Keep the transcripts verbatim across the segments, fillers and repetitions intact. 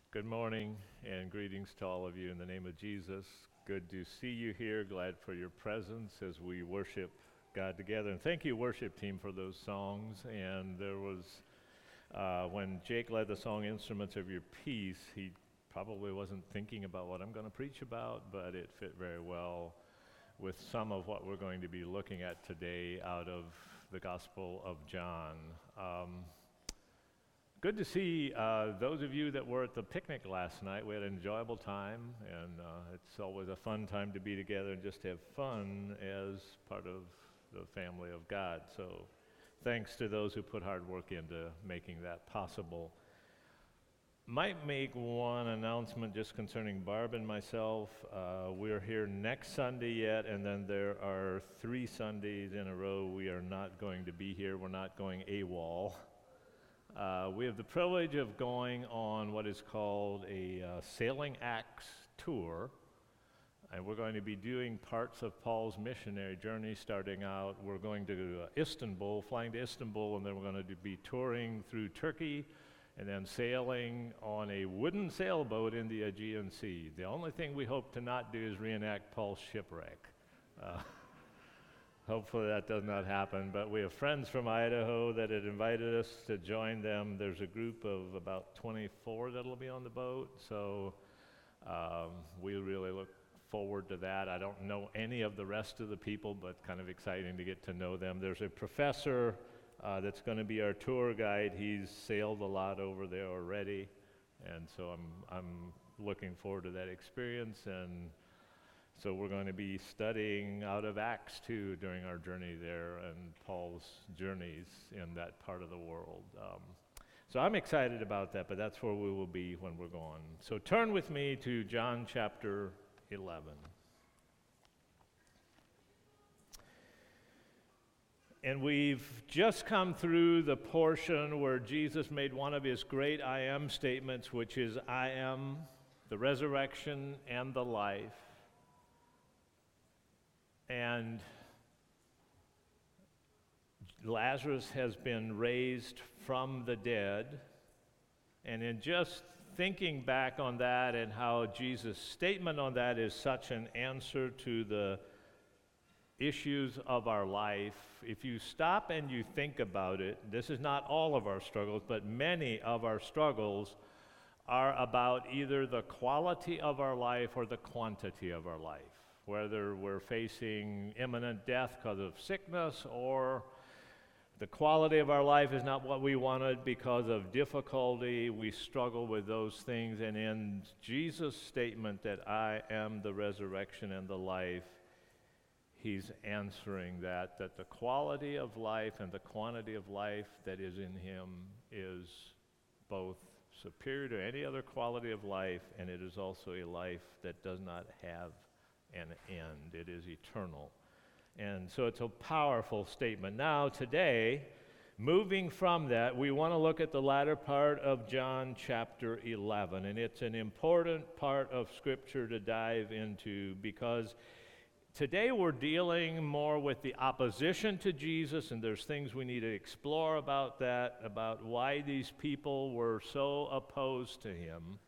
Good morning and greetings to all of you in the name of Jesus. Good to see you here. Glad for your presence as we worship God together. And thank you, worship team, for those songs. And there was, uh, when Jake led the song Instruments of Your Peace, he probably wasn't thinking about what I'm going to preach about, but it fit very well with some of what we're going to be looking at today out of the Gospel of John. Um, Good to see uh, those of you that were at the picnic last night. We had an enjoyable time, and uh, it's always a fun time to be together and just have fun as part of the family of God. So thanks to those who put hard work into making that possible. Might make one announcement just concerning Barb and myself. Uh, we're here next Sunday yet, and then there are three Sundays in a row we are not going to be here. We're not going AWOL. Uh, we have the privilege of going on what is called a uh, Sailing Acts tour, and we're going to be doing parts of Paul's missionary journey starting out. We're going to uh, Istanbul, flying to Istanbul, and then we're going to be touring through Turkey and then sailing on a wooden sailboat in the Aegean Sea. The only thing we hope to not do is reenact Paul's shipwreck. Uh, Hopefully that does not happen, but we have friends from Idaho that had invited us to join them. There's a group of about twenty-four that'll be on the boat, so um, we really look forward to that. I don't know any of the rest of the people, but kind of exciting to get to know them. There's a professor uh, that's going to be our tour guide. He's sailed a lot over there already, and so I'm I'm looking forward to that experience. And so we're going to be studying out of Acts two during our journey there and Paul's journeys in that part of the world. Um, so I'm excited about that, but that's where we will be when we're gone. So turn with me to John chapter eleven. And we've just come through the portion where Jesus made one of his great I am statements, which is, I am the resurrection and the life. And Lazarus has been raised from the dead. And in just thinking back on that and how Jesus' statement on that is such an answer to the issues of our life, if you stop and you think about it, this is not all of our struggles, but many of our struggles are about either the quality of our life or the quantity of our life. Whether we're facing imminent death because of sickness or the quality of our life is not what we wanted because of difficulty, we struggle with those things. And in Jesus' statement that I am the resurrection and the life, he's answering that, that the quality of life and the quantity of life that is in him is both superior to any other quality of life, and it is also a life that does not have an end. It is eternal. And so it's a powerful statement. Now, today, moving from that, we want to look at the latter part of John chapter eleven. And it's an important part of Scripture to dive into because today we're dealing more with the opposition to Jesus, and there's things we need to explore about that, about why these people were so opposed to him.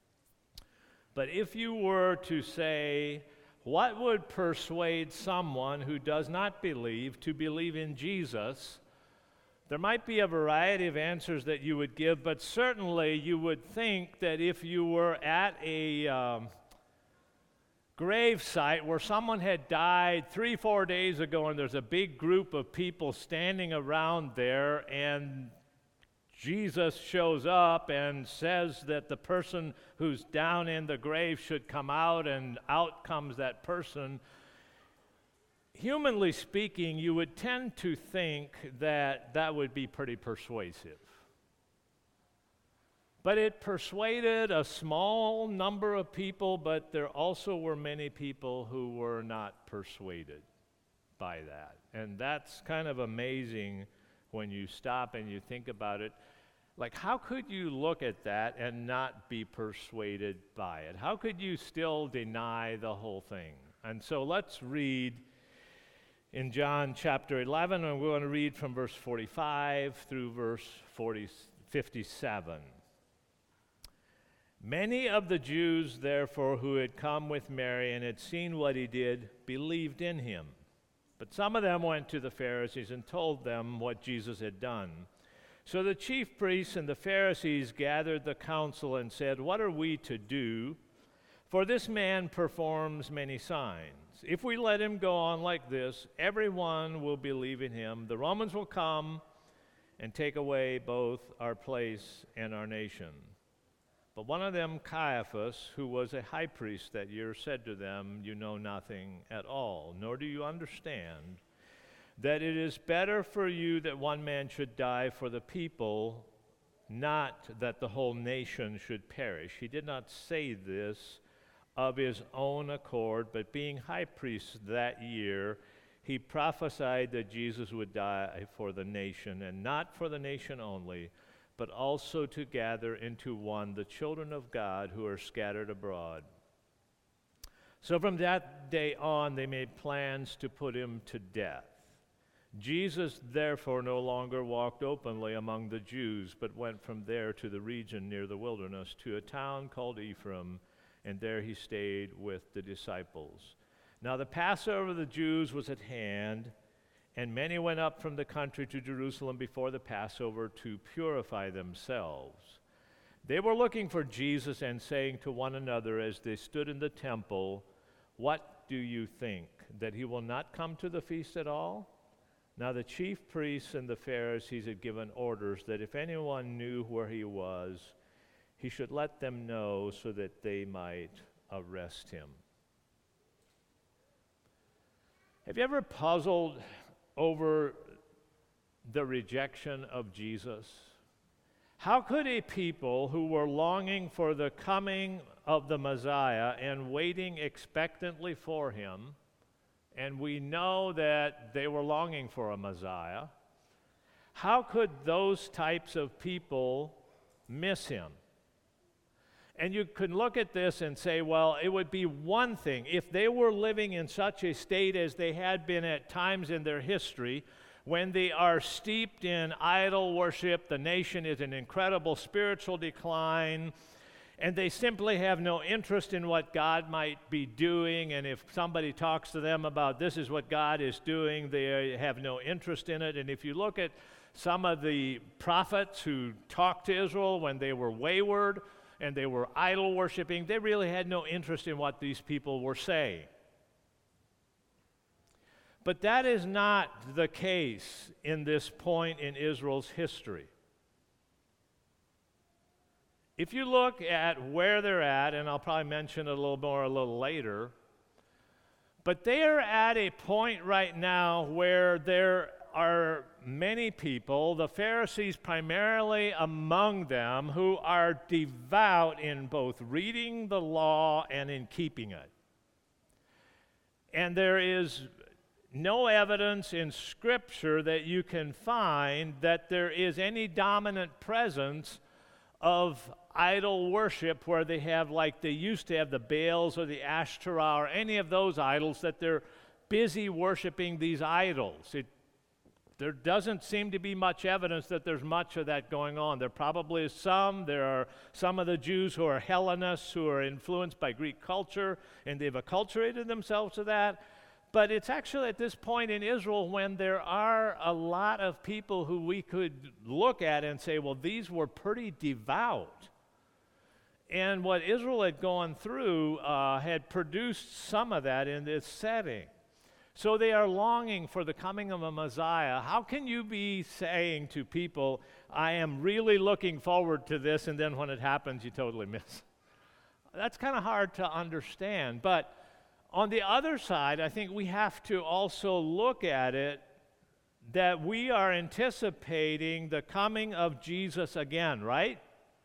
But if you were to say, what would persuade someone who does not believe to believe in Jesus? There might be a variety of answers that you would give, but certainly you would think that if you were at a um, grave site where someone had died three, four days ago, and there's a big group of people standing around there, and Jesus shows up and says that the person who's down in the grave should come out, and out comes that person. Humanly speaking, you would tend to think that that would be pretty persuasive. But it persuaded a small number of people, but there also were many people who were not persuaded by that. And that's kind of amazing when you stop and you think about it. Like, how could you look at that and not be persuaded by it? How could you still deny the whole thing? And so let's read in John chapter eleven, and we're going to read from verse forty-five through verse forty, fifty-seven. Many of the Jews, therefore, who had come with Mary and had seen what he did, believed in him. But some of them went to the Pharisees and told them what Jesus had done. So the chief priests and the Pharisees gathered the council and said, "What are we to do? For this man performs many signs. If we let him go on like this, everyone will believe in him. The Romans will come and take away both our place and our nation." But one of them, Caiaphas, who was a high priest that year, said to them, "You know nothing at all, nor do you understand that it is better for you that one man should die for the people, not that the whole nation should perish." He did not say this of his own accord, but being high priest that year, he prophesied that Jesus would die for the nation, and not for the nation only, but also to gather into one the children of God who are scattered abroad. So from that day on, they made plans to put him to death. Jesus, therefore, no longer walked openly among the Jews, but went from there to the region near the wilderness, to a town called Ephraim, and there he stayed with the disciples. Now the Passover of the Jews was at hand, and many went up from the country to Jerusalem before the Passover to purify themselves. They were looking for Jesus and saying to one another as they stood in the temple, "What do you think, that he will not come to the feast at all?" Now the chief priests and the Pharisees had given orders that if anyone knew where he was, he should let them know so that they might arrest him. Have you ever puzzled over the rejection of Jesus? How could a people who were longing for the coming of the Messiah and waiting expectantly for him, and we know that they were longing for a Messiah, how could those types of people miss him? And you can look at this and say, well, it would be one thing if they were living in such a state as they had been at times in their history, when they are steeped in idol worship, the nation is in incredible spiritual decline, and they simply have no interest in what God might be doing, and if somebody talks to them about this is what God is doing, they have no interest in it. And if you look at some of the prophets who talked to Israel when they were wayward and they were idol worshiping, they really had no interest in what these people were saying. But that is not the case in this point in Israel's history. If you look at where they're at, and I'll probably mention it a little more a little later, but they are at a point right now where there are many people, the Pharisees primarily among them, who are devout in both reading the law and in keeping it. And there is no evidence in Scripture that you can find that there is any dominant presence of idol worship where they have, like they used to have the Baals or the Ashtoreth or any of those idols, that they're busy worshiping these idols. It, there doesn't seem to be much evidence that there's much of that going on. There probably is some. There are some of the Jews who are Hellenists who are influenced by Greek culture, and they've acculturated themselves to that. But it's actually at this point in Israel when there are a lot of people who we could look at and say, well, these were pretty devout. And what Israel had gone through uh, had produced some of that in this setting. So they are longing for the coming of a Messiah. How can you be saying to people, I am really looking forward to this, and then when it happens, you totally miss? That's kind of hard to understand. But on the other side, I think we have to also look at it that we are anticipating the coming of Jesus again, right?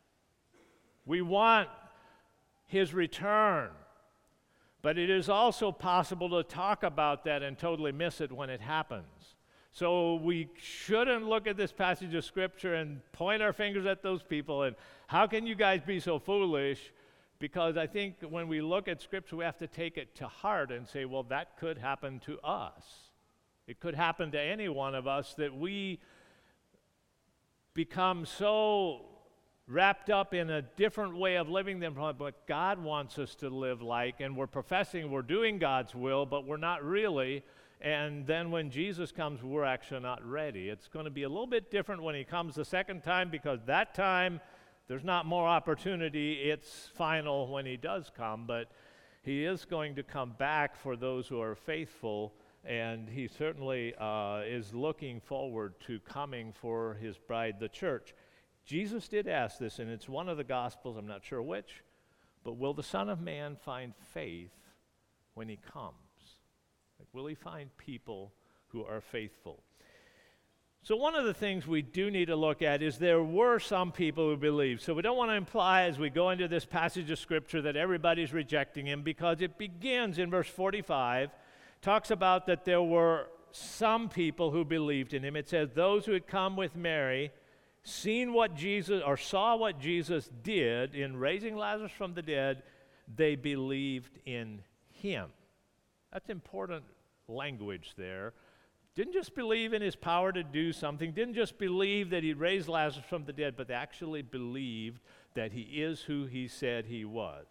We want his return. But it is also possible to talk about that and totally miss it when it happens. So we shouldn't look at this passage of Scripture and point our fingers at those people and how can you guys be so foolish? Because I think when we look at Scripture, we have to take it to heart and say, well, that could happen to us. It could happen to any one of us that we become so wrapped up in a different way of living than what God wants us to live like, and we're professing we're doing God's will, but we're not really. And then when Jesus comes, we're actually not ready. It's going to be a little bit different when he comes the second time, because that time there's not more opportunity. It's final when he does come, but he is going to come back for those who are faithful, and he certainly uh, is looking forward to coming for his bride, the church. Jesus did ask this, and it's one of the Gospels, I'm not sure which, but will the Son of Man find faith when he comes? Like, will he find people who are faithful? So one of the things we do need to look at is there were some people who believed. So we don't want to imply as we go into this passage of Scripture that everybody's rejecting him, because it begins in verse forty-five, talks about that there were some people who believed in him. It says, those who had come with Mary, seen what Jesus, or saw what Jesus did in raising Lazarus from the dead, they believed in him. That's important language there. Didn't just believe in his power to do something, didn't just believe that he raised Lazarus from the dead, but they actually believed that he is who he said he was.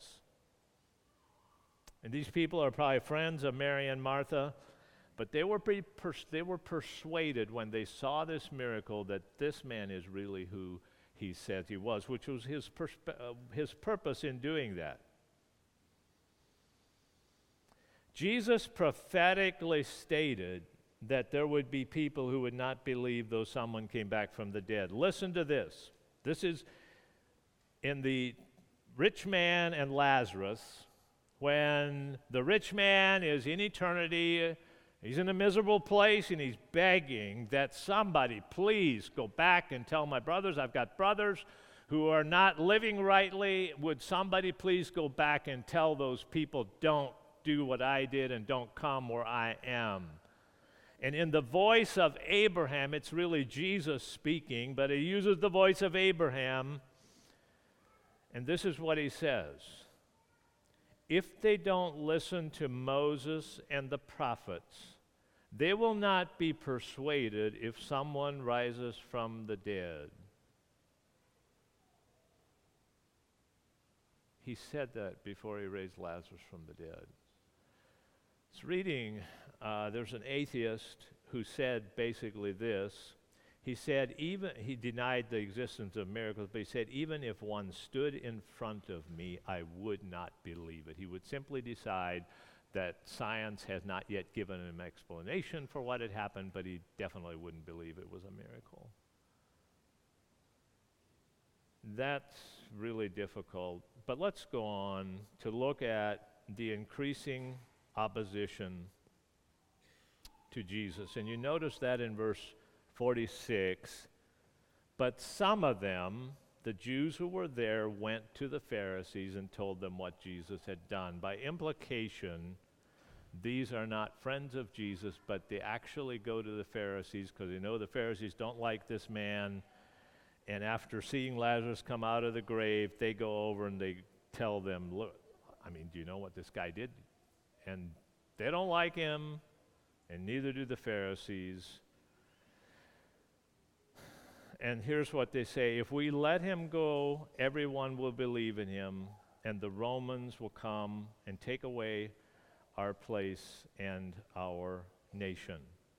And these people are probably friends of Mary and Martha, but they were, pretty pers- they were persuaded when they saw this miracle that this man is really who he said he was, which was his, perspe- uh, his purpose in doing that. Jesus prophetically stated that there would be people who would not believe though someone came back from the dead. Listen to this. This is in the rich man and Lazarus, when the rich man is in eternity. He's in a miserable place, and he's begging that somebody please go back and tell my brothers, I've got brothers who are not living rightly. Would somebody please go back and tell those people, don't do what I did and don't come where I am. And in the voice of Abraham, it's really Jesus speaking, but he uses the voice of Abraham, and this is what he says. If they don't listen to Moses and the prophets, they will not be persuaded if someone rises from the dead. He said that before he raised Lazarus from the dead. It's reading, uh, there's an atheist who said basically this. He said, even, he denied the existence of miracles, but he said, even if one stood in front of me, I would not believe it. He would simply decide that science has not yet given him explanation for what had happened, but he definitely wouldn't believe it was a miracle. That's really difficult, but let's go on to look at the increasing opposition to Jesus. And you notice that in verse forty-six, but some of them, the Jews who were there, went to the Pharisees and told them what Jesus had done. By implication, these are not friends of Jesus, but they actually go to the Pharisees because they know the Pharisees don't like this man. And after seeing Lazarus come out of the grave, they go over and they tell them, look, I mean, do you know what this guy did? And they don't like him, and neither do the Pharisees. And here's what they say: if we let him go, everyone will believe in him, and the Romans will come and take away our place and our nation.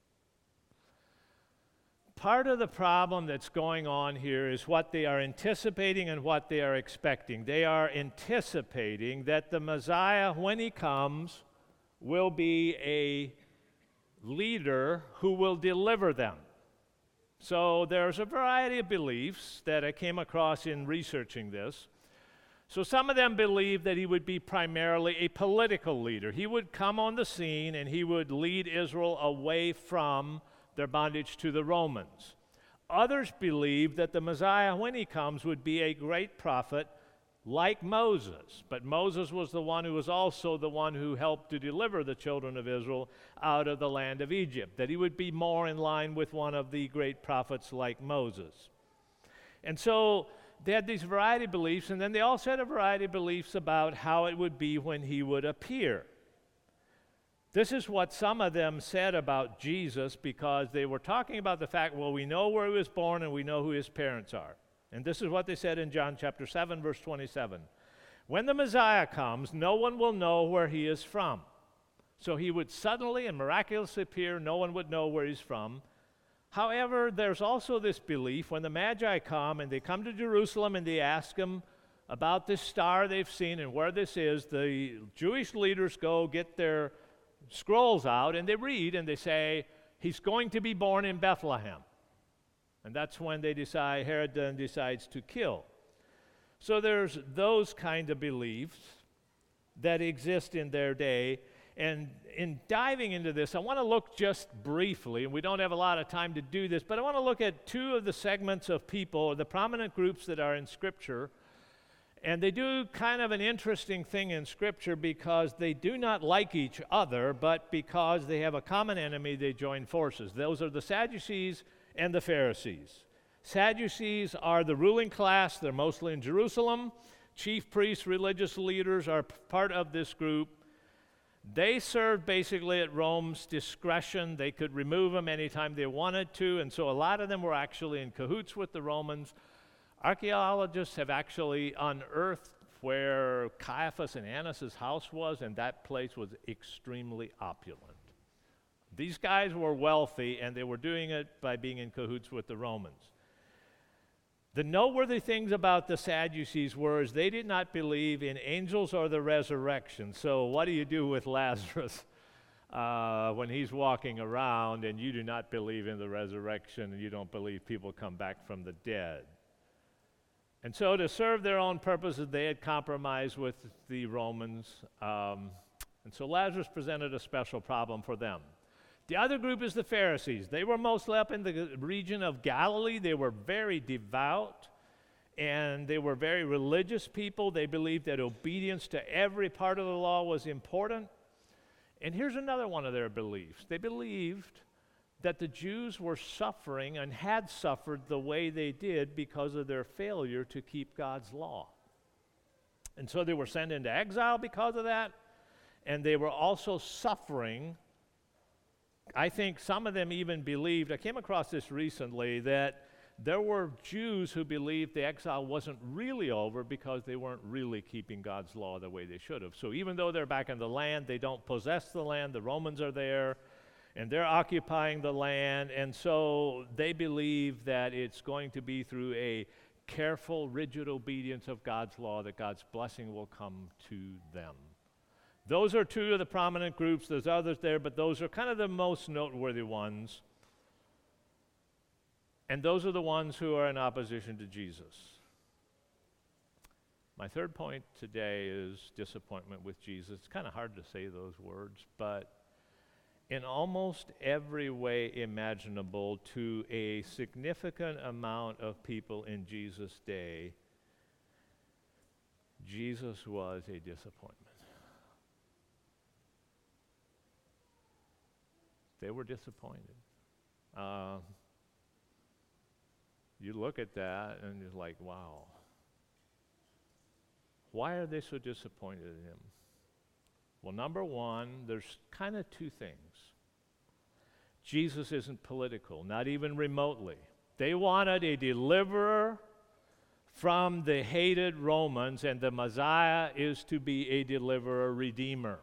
Part of the problem that's going on here is what they are anticipating and what they are expecting. They are anticipating that the Messiah, when he comes, will be a leader who will deliver them. So there's a variety of beliefs that I came across in researching this. So some of them believe that he would be primarily a political leader. He would come on the scene and he would lead Israel away from their bondage to the Romans. Others believe that the Messiah, when he comes, would be a great prophet like Moses. But Moses was the one who was also the one who helped to deliver the children of Israel out of the land of Egypt, that he would be more in line with one of the great prophets like Moses. And so they had these variety of beliefs, and then they also had a variety of beliefs about how it would be when he would appear. This is what some of them said about Jesus, because they were talking about the fact, well, we know where he was born and we know who his parents are. And this is what they said in John chapter seven, verse twenty-seven. When the Messiah comes, no one will know where he is from. So he would suddenly and miraculously appear. No one would know where he's from. However, there's also this belief when the Magi come and they come to Jerusalem and they ask him about this star they've seen and where this is, the Jewish leaders go get their scrolls out and they read and they say, he's going to be born in Bethlehem. And that's when they decide, Herod then decides to kill. So there's those kind of beliefs that exist in their day. And in diving into this, I want to look just briefly, and we don't have a lot of time to do this, but I want to look at two of the segments of people, the prominent groups that are in Scripture. And they do kind of an interesting thing in Scripture because they do not like each other, but because they have a common enemy, they join forces. Those are the Sadducees and the Pharisees. Sadducees are the ruling class. They're mostly in Jerusalem. Chief priests, religious leaders are p- part of this group. They served basically at Rome's discretion. They could remove them anytime they wanted to, and so a lot of them were actually in cahoots with the Romans. Archaeologists have actually unearthed where Caiaphas and Annas' house was, and that place was extremely opulent. These guys were wealthy, and they were doing it by being in cahoots with the Romans. The noteworthy things about the Sadducees were is they did not believe in angels or the resurrection. So what do you do with Lazarus uh, when he's walking around and you do not believe in the resurrection and you don't believe people come back from the dead? And so to serve their own purposes, they had compromised with the Romans. Um, and so Lazarus presented a special problem for them. The other group is the Pharisees. They were mostly up in the region of Galilee. They were very devout, and they were very religious people. They believed that obedience to every part of the law was important. And here's another one of their beliefs. They believed that the Jews were suffering and had suffered the way they did because of their failure to keep God's law. And so they were sent into exile because of that, and they were also suffering. I think some of them even believed, I came across this recently, that there were Jews who believed the exile wasn't really over because they weren't really keeping God's law the way they should have. So even though they're back in the land, they don't possess the land. The Romans are there, and they're occupying the land. And so they believe that it's going to be through a careful, rigid obedience of God's law that God's blessing will come to them. Those are two of the prominent groups. There's others there, but those are kind of the most noteworthy ones. And those are the ones who are in opposition to Jesus. My third point today is disappointment with Jesus. It's kind of hard to say those words, but in almost every way imaginable to a significant amount of people in Jesus' day, Jesus was a disappointment. They were disappointed. Uh, you look at that and you're like, wow. Why are they so disappointed in him? Well, number one, there's kind of two things. Jesus isn't political, not even remotely. They wanted a deliverer from the hated Romans, and the Messiah is to be a deliverer, redeemer.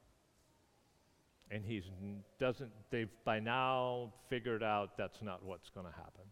And he doesn't, they've by now figured out that's not what's going to happen.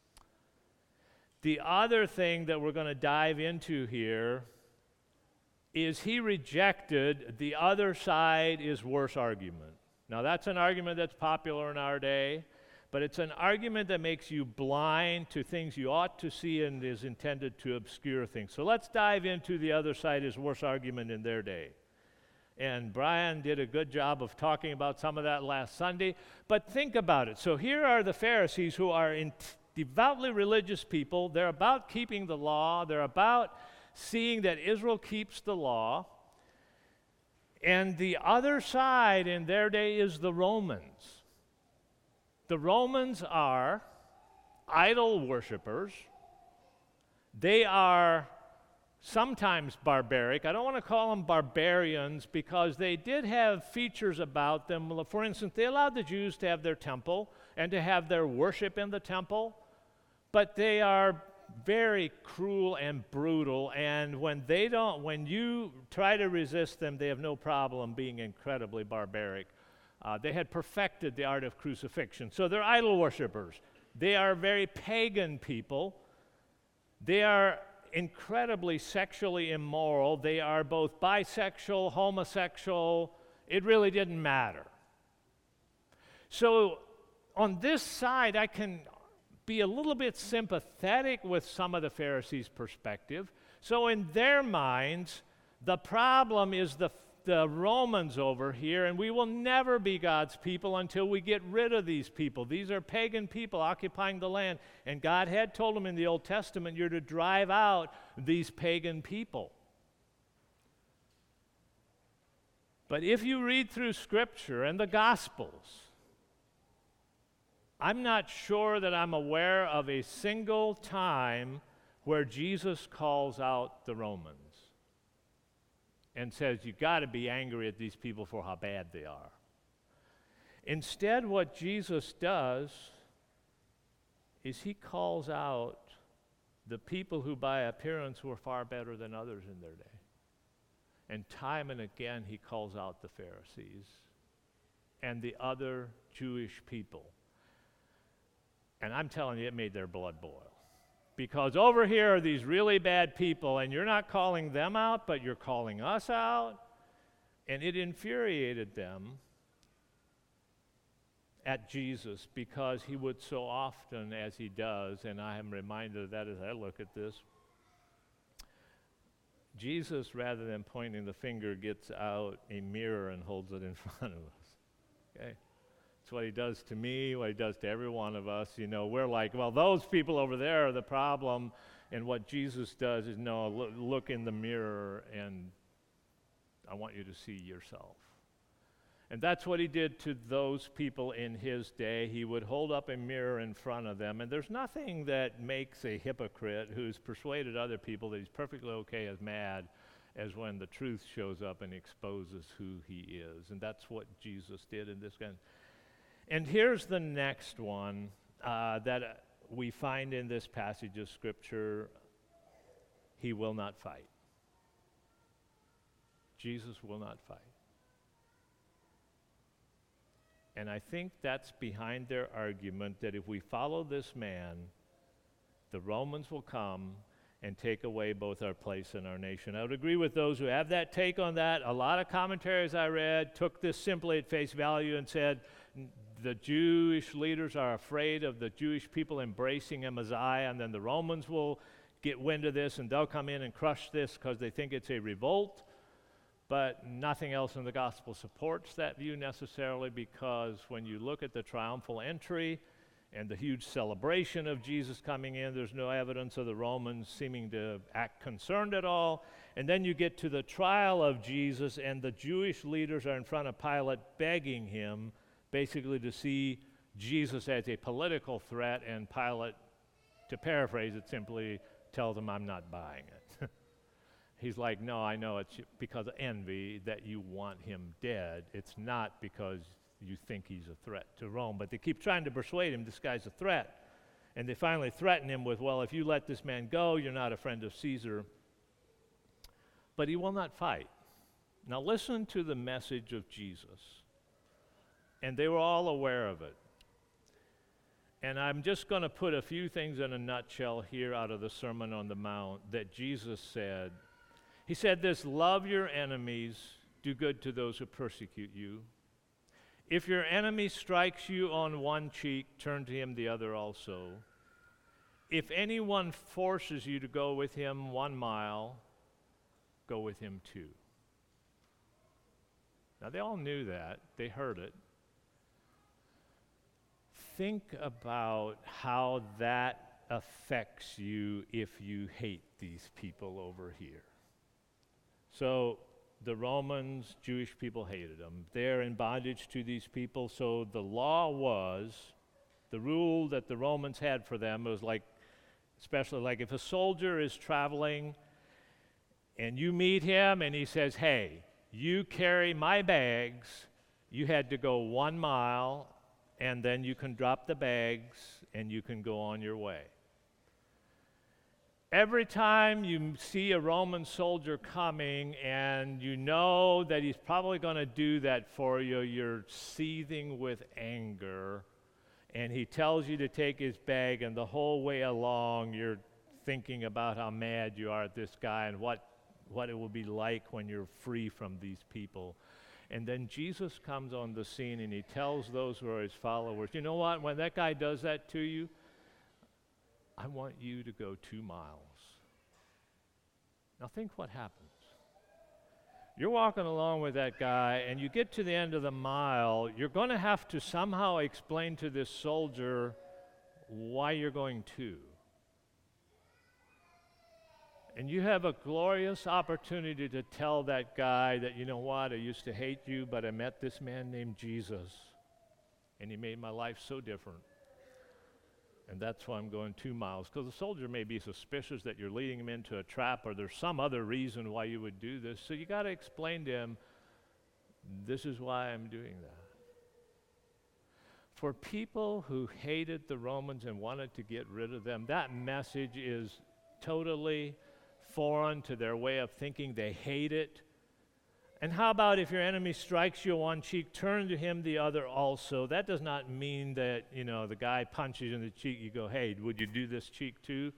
The other thing that we're going to dive into here is he rejected the other side is worse argument. Now that's an argument that's popular in our day, but it's an argument that makes you blind to things you ought to see and is intended to obscure things. So let's dive into the other side is worse argument in their day. And Brian did a good job of talking about some of that last Sunday. But think about it. So here are the Pharisees who are in t- devoutly religious people. They're about keeping the law. They're about seeing that Israel keeps the law. And the other side in their day is the Romans. The Romans are idol worshipers. They are sometimes barbaric. I don't want to call them barbarians because they did have features about them. For instance, they allowed the Jews to have their temple and to have their worship in the temple, but they are very cruel and brutal, and when they don't, when you try to resist them, they have no problem being incredibly barbaric. Uh, they had perfected the art of crucifixion. So they're idol worshipers. They are very pagan people. They are incredibly sexually immoral. They are both bisexual, homosexual. It really didn't matter. So on this side, I can be a little bit sympathetic with some of the Pharisees' perspective. So in their minds, the problem is the the Romans over here, and we will never be God's people until we get rid of these people. These are pagan people occupying the land, and God had told them in the Old Testament, you're to drive out these pagan people. But if you read through Scripture and the Gospels, I'm not sure that I'm aware of a single time where Jesus calls out the Romans and says, you got to be angry at these people for how bad they are. Instead, what Jesus does is he calls out the people who by appearance were far better than others in their day. And time and again, he calls out the Pharisees and the other Jewish people. And I'm telling you, it made their blood boil. Because over here are these really bad people, and you're not calling them out, but you're calling us out. And it infuriated them at Jesus because he would so often, as he does, and I am reminded of that as I look at this, Jesus, rather than pointing the finger, gets out a mirror and holds it in front of us. Okay? It's what he does to me, what he does to every one of us. You know, we're like, well, those people over there are the problem. And what Jesus does is, no, look, look in the mirror, and I want you to see yourself. And that's what he did to those people in his day. He would hold up a mirror in front of them. And there's nothing that makes a hypocrite who's persuaded other people that he's perfectly okay as mad as when the truth shows up and exposes who he is. And that's what Jesus did in this kind. And here's the next one uh, that uh, we find in this passage of Scripture. He will not fight. Jesus will not fight. And I think that's behind their argument that if we follow this man, the Romans will come and take away both our place and our nation. I would agree with those who have that take on that. A lot of commentaries I read took this simply at face value and said, the Jewish leaders are afraid of the Jewish people embracing a Messiah, and then the Romans will get wind of this, and they'll come in and crush this because they think it's a revolt. But nothing else in the gospel supports that view necessarily, because when you look at the triumphal entry and the huge celebration of Jesus coming in, there's no evidence of the Romans seeming to act concerned at all. And then you get to the trial of Jesus, and the Jewish leaders are in front of Pilate begging him basically to see Jesus as a political threat, and Pilate, to paraphrase it simply, tells him, I'm not buying it. He's like, no, I know it's because of envy that you want him dead. It's not because you think he's a threat to Rome. But they keep trying to persuade him this guy's a threat. And they finally threaten him with, well, if you let this man go, you're not a friend of Caesar. But he will not fight. Now listen to the message of Jesus. And they were all aware of it. And I'm just going to put a few things in a nutshell here out of the Sermon on the Mount that Jesus said. He said this, love your enemies, do good to those who persecute you. If your enemy strikes you on one cheek, turn to him the other also. If anyone forces you to go with him one mile, go with him two. Now they all knew that. They heard it. Think about how that affects you if you hate these people over here. So the Romans, Jewish people hated them. They're in bondage to these people. So the law was, the rule that the Romans had for them was like, especially like if a soldier is traveling and you meet him and he says, hey, you carry my bags, you had to go one mile and then you can drop the bags and you can go on your way. Every time you see a Roman soldier coming and you know that he's probably going to do that for you, you're seething with anger. And he tells you to take his bag, and the whole way along you're thinking about how mad you are at this guy and what, what it will be like when you're free from these people. And then Jesus comes on the scene and he tells those who are his followers, you know what, when that guy does that to you, I want you to go two miles. Now think what happens. You're walking along with that guy and you get to the end of the mile, you're going to have to somehow explain to this soldier why you're going two. And you have a glorious opportunity to tell that guy that, you know what, I used to hate you, but I met this man named Jesus, and he made my life so different. And that's why I'm going two miles. Because the soldier may be suspicious that you're leading him into a trap, or there's some other reason why you would do this. So you got to explain to him, this is why I'm doing that. For people who hated the Romans and wanted to get rid of them, that message is totally foreign to their way of thinking. They hate it. And how about if your enemy strikes you on one cheek, turn to him the other also. That does not mean that, you know, the guy punches you in the cheek, you go, hey, would you do this cheek too?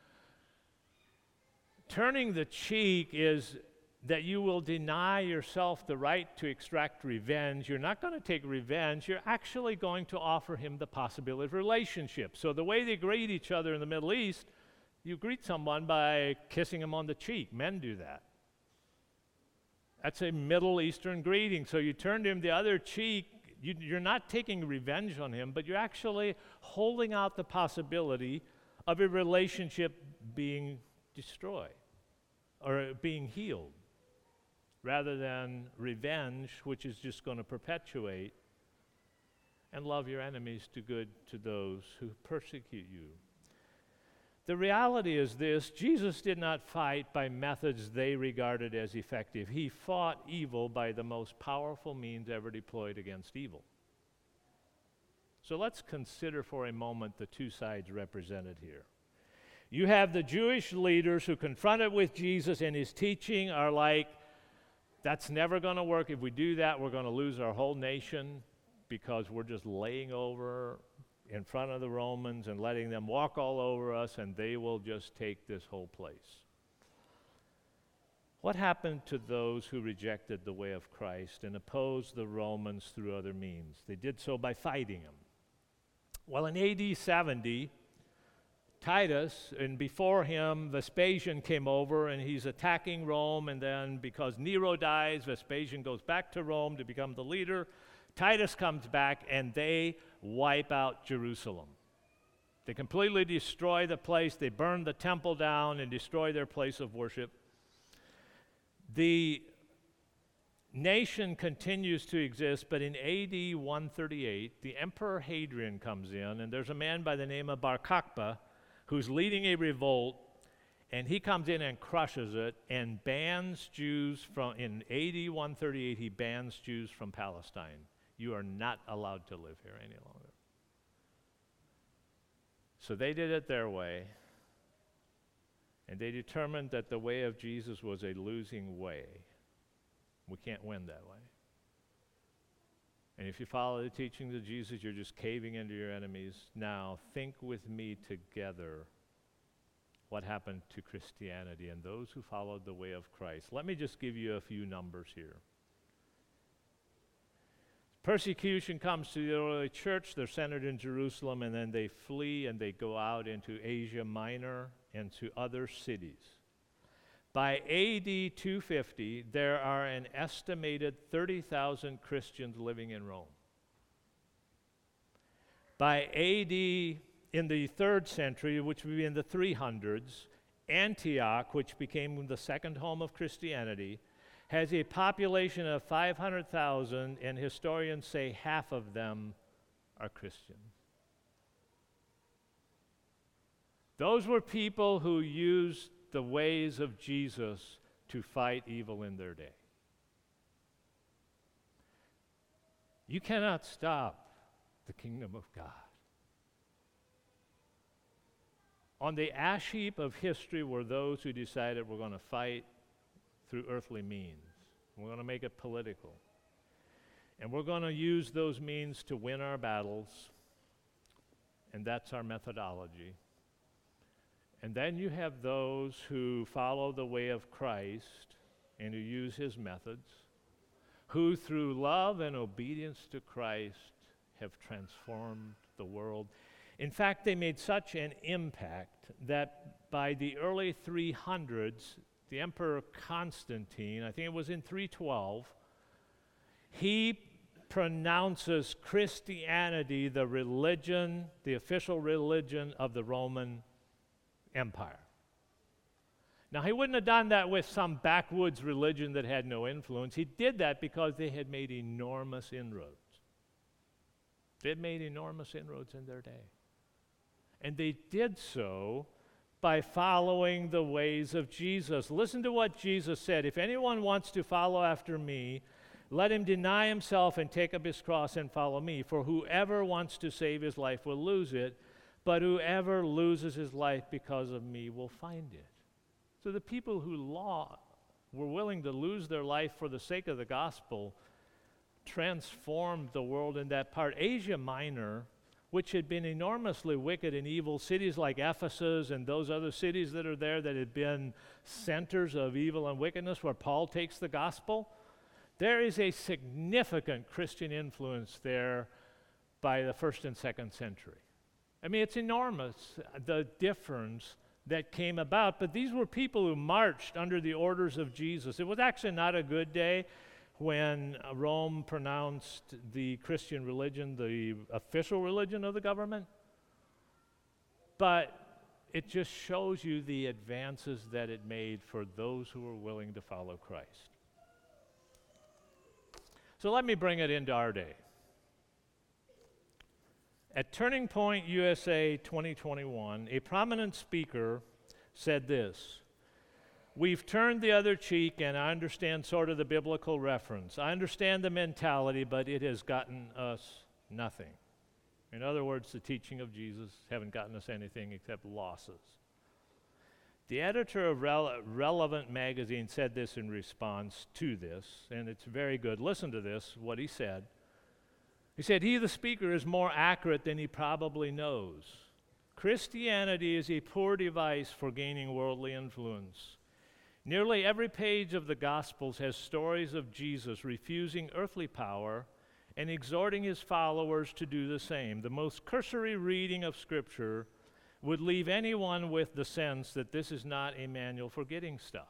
Turning the cheek is that you will deny yourself the right to extract revenge. You're not going to take revenge. You're actually going to offer him the possibility of relationship. So the way they greet each other in the Middle East, you greet someone by kissing him on the cheek. Men do that. That's a Middle Eastern greeting. So you turn to him the other cheek. You, you're not taking revenge on him, but you're actually holding out the possibility of a relationship being destroyed or being healed, rather than revenge, which is just going to perpetuate. And love your enemies, do good to those who persecute you. The reality is this: Jesus did not fight by methods they regarded as effective. He fought evil by the most powerful means ever deployed against evil. So let's consider for a moment the two sides represented here. You have the Jewish leaders who, confronted with Jesus and his teaching, are like, that's never going to work. If we do that, we're going to lose our whole nation, because we're just laying over in front of the Romans and letting them walk all over us, and they will just take this whole place. What happened to those who rejected the way of Christ and opposed the Romans through other means? They did so by fighting them. Well, in A D seventy, Titus, and before him, Vespasian came over, and he's attacking Rome, and then because Nero dies, Vespasian goes back to Rome to become the leader. Titus comes back, and they wipe out Jerusalem. They completely destroy the place. They burn the temple down and destroy their place of worship. The nation continues to exist, but in A D one thirty-eight, the Emperor Hadrian comes in, and there's a man by the name of Bar Kokhba who's leading a revolt, and he comes in and crushes it and bans Jews from, in A D one thirty-eight, he bans Jews from Palestine. You are not allowed to live here any longer. So they did it their way, and they determined that the way of Jesus was a losing way. We can't win that way. And if you follow the teachings of Jesus, you're just caving into your enemies. Now, think with me together what happened to Christianity and those who followed the way of Christ. Let me just give you a few numbers here. Persecution comes to the early church. They're centered in Jerusalem, and then they flee and they go out into Asia Minor and to other cities. By A D two fifty, there are an estimated thirty thousand Christians living in Rome. By A D in the third century, which would be in the three hundreds, Antioch, which became the second home of Christianity, has a population of five hundred thousand, and historians say half of them are Christian. Those were people who used the ways of Jesus to fight evil in their day. You cannot stop the kingdom of God. On the ash heap of history were those who decided we're going to fight through earthly means. We're going to make it political. And we're going to use those means to win our battles. And that's our methodology. And then you have those who follow the way of Christ and who use his methods, who through love and obedience to Christ have transformed the world. In fact, they made such an impact that by the early three hundreds, the Emperor Constantine, I think it was in three twelve, he pronounces Christianity the religion, the official religion of the Roman Empire. Now, he wouldn't have done that with some backwoods religion that had no influence. He did that because they had made enormous inroads. They had made enormous inroads in their day. And they did so by following the ways of Jesus. Listen to what Jesus said. If anyone wants to follow after me, let him deny himself and take up his cross and follow me. For whoever wants to save his life will lose it, but whoever loses his life because of me will find it. So the people who law, were willing to lose their life for the sake of the gospel transformed the world in that part. Asia Minor, which had been enormously wicked and evil, cities like Ephesus and those other cities that are there that had been centers of evil and wickedness where Paul takes the gospel, there is a significant Christian influence there by the first and second century. I mean, it's enormous, the difference that came about, but these were people who marched under the orders of Jesus. It was actually not a good day when Rome pronounced the Christian religion the official religion of the government, but it just shows you the advances that it made for those who were willing to follow Christ. So let me bring it into our day. At Turning Point U S A twenty twenty-one, a prominent speaker said this: "We've turned the other cheek, and I understand sort of the biblical reference. I understand the mentality, but it has gotten us nothing." In other words, the teaching of Jesus haven't gotten us anything except losses. The editor of Rele- Relevant magazine said this in response to this, and it's very good. Listen to this, what he said. He said, "He, the speaker, is more accurate than he probably knows. Christianity is a poor device for gaining worldly influence. Nearly every page of the Gospels has stories of Jesus refusing earthly power and exhorting his followers to do the same. The most cursory reading of Scripture would leave anyone with the sense that this is not a manual for getting stuff."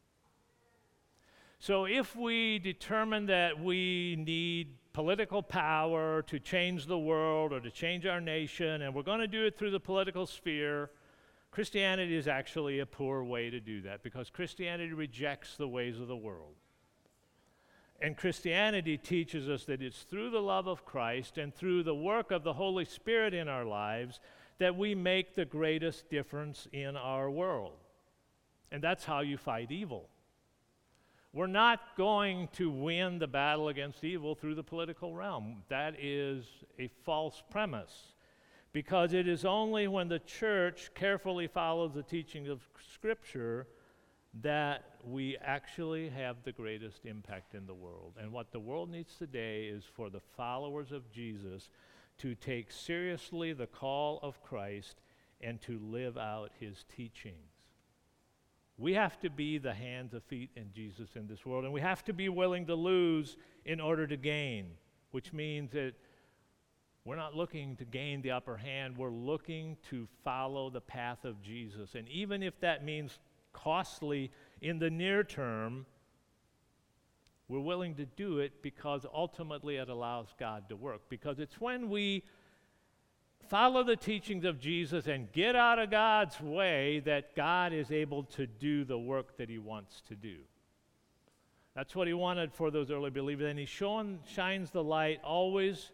So if we determine that we need political power to change the world or to change our nation, and we're going to do it through the political sphere, Christianity is actually a poor way to do that, because Christianity rejects the ways of the world. And Christianity teaches us that it's through the love of Christ and through the work of the Holy Spirit in our lives that we make the greatest difference in our world. And that's how you fight evil. We're not going to win the battle against evil through the political realm. That is a false premise, because it is only when the church carefully follows the teaching of Scripture that we actually have the greatest impact in the world. And what the world needs today is for the followers of Jesus to take seriously the call of Christ and to live out his teachings. We have to be the hands and feet in Jesus in this world, and we have to be willing to lose in order to gain, which means that we're not looking to gain the upper hand. We're looking to follow the path of Jesus. And even if that means costly in the near term, we're willing to do it because ultimately it allows God to work. Because it's when we follow the teachings of Jesus and get out of God's way that God is able to do the work that he wants to do. That's what he wanted for those early believers. And he shone, shines the light always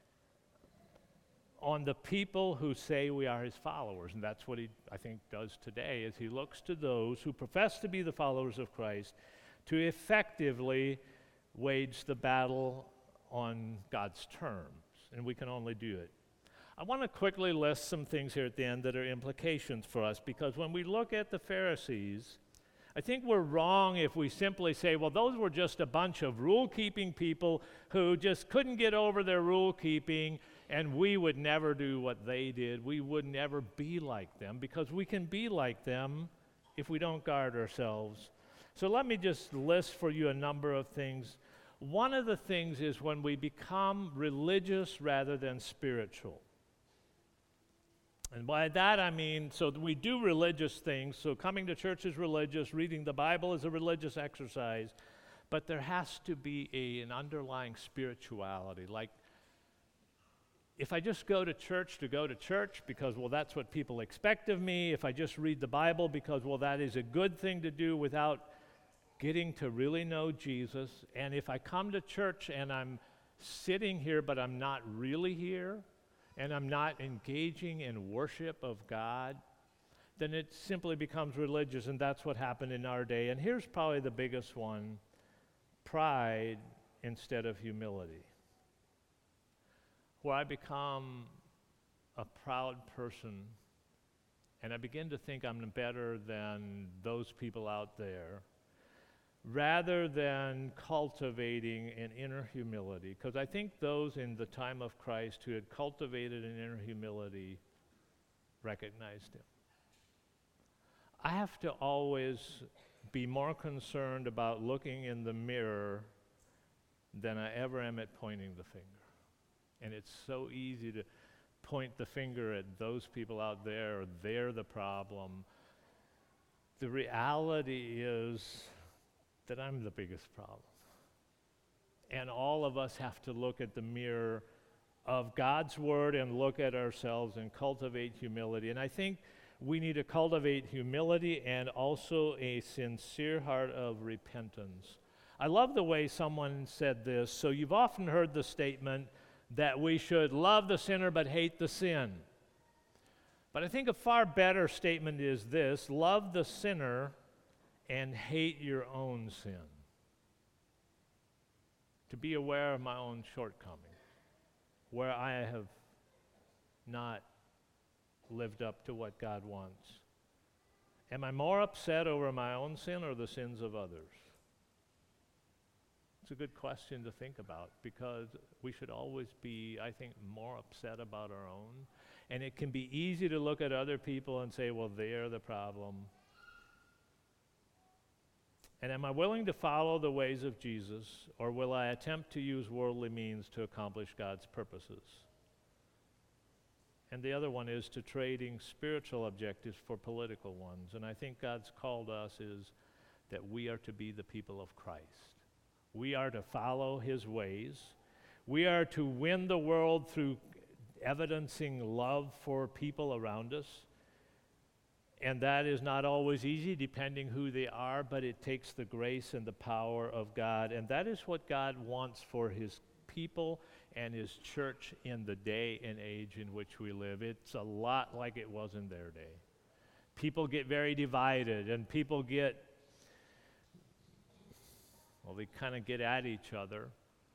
on the people who say we are his followers. And that's what he, I think, does today, is he looks to those who profess to be the followers of Christ to effectively wage the battle on God's terms. And we can only do it. I want to quickly list some things here at the end that are implications for us, because when we look at the Pharisees, I think we're wrong if we simply say, well, those were just a bunch of rule-keeping people who just couldn't get over their rule-keeping, and we would never do what they did. We would never be like them, because we can be like them if we don't guard ourselves. So let me just list for you a number of things. One of the things is when we become religious rather than spiritual. And by that I mean, so we do religious things, so coming to church is religious, reading the Bible is a religious exercise, but there has to be a, an underlying spirituality. Like, if I just go to church to go to church because, well, that's what people expect of me, if I just read the Bible because, well, that is a good thing to do without getting to really know Jesus, and if I come to church and I'm sitting here but I'm not really here, and I'm not engaging in worship of God, then it simply becomes religious, and that's what happened in our day. And here's probably the biggest one: pride instead of humility. Where I become a proud person, and I begin to think I'm better than those people out there, rather than cultivating an inner humility. Because I think those in the time of Christ who had cultivated an inner humility recognized him. I have to always be more concerned about looking in the mirror than I ever am at pointing the finger. And it's so easy to point the finger at those people out there, or they're the problem. The reality is that I'm the biggest problem. And all of us have to look at the mirror of God's Word and look at ourselves and cultivate humility. And I think we need to cultivate humility and also a sincere heart of repentance. I love the way someone said this. So you've often heard the statement that we should love the sinner but hate the sin. But I think a far better statement is this: love the sinner and hate your own sin. To be aware of my own shortcoming, where I have not lived up to what God wants. Am I more upset over my own sin or the sins of others? It's a good question to think about, because we should always be, I think, more upset about our own. And it can be easy to look at other people and say, well, they're the problem. And am I willing to follow the ways of Jesus, or will I attempt to use worldly means to accomplish God's purposes? And the other one is to trading spiritual objectives for political ones. And I think God's called us is that we are to be the people of Christ. We are to follow his ways. We are to win the world through evidencing love for people around us. And that is not always easy, depending who they are, but it takes the grace and the power of God. And that is what God wants for his people and his church in the day and age in which we live. It's a lot like it was in their day. People get very divided, and people get, well, they kind of get at each other.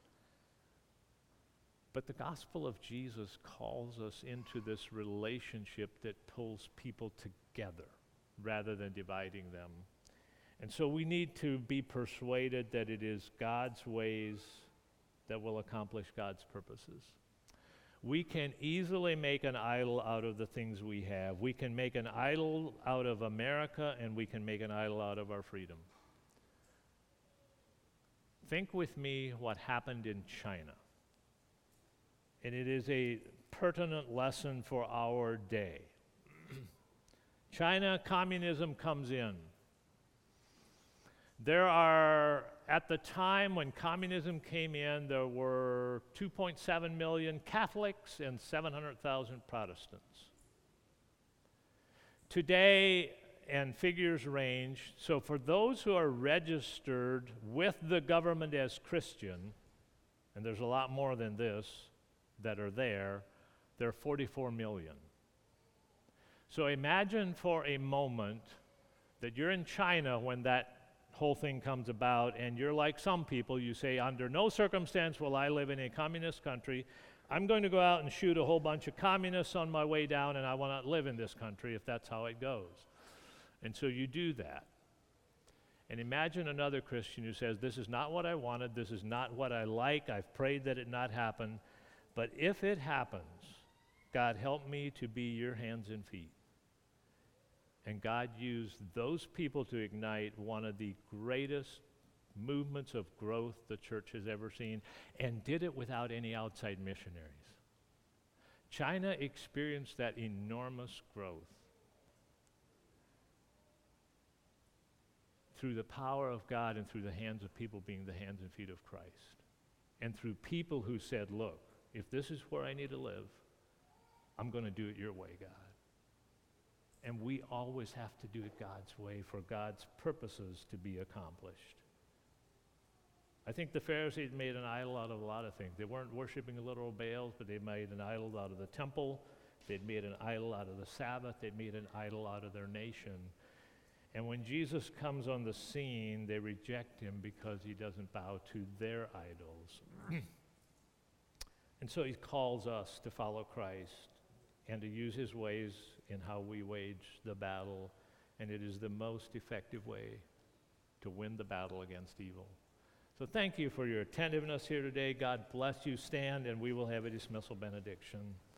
But the gospel of Jesus calls us into this relationship that pulls people together rather than dividing them. And so we need to be persuaded that it is God's ways that will accomplish God's purposes. We can easily make an idol out of the things we have. We can make an idol out of America, and we can make an idol out of our freedom. Think with me what happened in China. And it is a pertinent lesson for our day. China, communism comes in. There are, at the time when communism came in, there were two point seven million Catholics and seven hundred thousand Protestants. Today, and figures range, so for those who are registered with the government as Christian, and there's a lot more than this that are there, there are forty-four million. So imagine for a moment that you're in China when that whole thing comes about, and you're like some people, you say, under no circumstance will I live in a communist country. I'm going to go out and shoot a whole bunch of communists on my way down, and I will not live in this country if that's how it goes. And so you do that. And imagine another Christian who says, this is not what I wanted, this is not what I like, I've prayed that it not happen, but if it happens, God, help me to be your hands and feet. And God used those people to ignite one of the greatest movements of growth the church has ever seen, and did it without any outside missionaries. China experienced that enormous growth through the power of God and through the hands of people being the hands and feet of Christ. And through people who said, look, if this is where I need to live, I'm going to do it your way, God. And we always have to do it God's way for God's purposes to be accomplished. I think the Pharisees made an idol out of a lot of things. They weren't worshiping literal Baals, but they made an idol out of the temple. They'd made an idol out of the Sabbath. They'd made an idol out of their nation. And when Jesus comes on the scene, they reject him because he doesn't bow to their idols. And so he calls us to follow Christ and to use his ways in how we wage the battle. And it is the most effective way to win the battle against evil. So thank you for your attentiveness here today. God bless you. Stand, and we will have a dismissal benediction.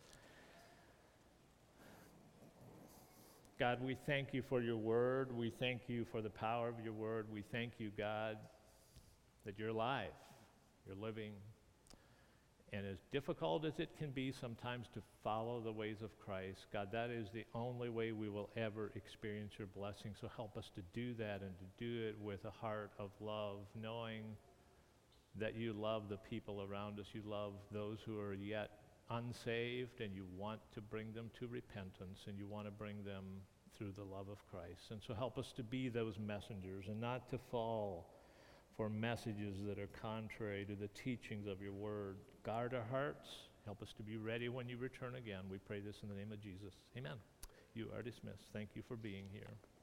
God, we thank you for your word. We thank you for the power of your word. We thank you, God, that you're alive, you're living. And as difficult as it can be sometimes to follow the ways of Christ, God, that is the only way we will ever experience your blessing. So help us to do that and to do it with a heart of love, knowing that you love the people around us. You love those who are yet unsaved, and you want to bring them to repentance, and you want to bring them through the love of Christ. And so help us to be those messengers and not to fall for messages that are contrary to the teachings of your word. Guard our hearts. Help us to be ready when you return again. We pray this in the name of Jesus. Amen. You are dismissed. Thank you for being here.